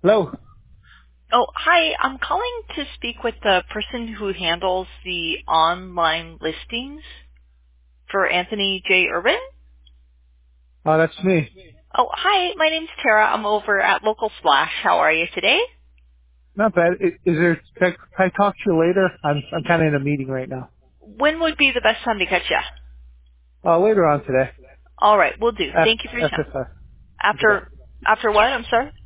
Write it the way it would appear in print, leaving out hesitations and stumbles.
Hello. Oh, hi. I'm calling to speak with the person who handles the online listings for Anthony J. Urban. Oh, that's me. Oh, hi. My name's Tara. I'm over at Local Splash. How are you today? Not bad. Can I talk to you later? I'm kind of in a meeting right now. When would be the best time to catch you? Later on today. All right, we'll do. Thank you for your time. After 5. Okay, bye. After what? I'm sorry?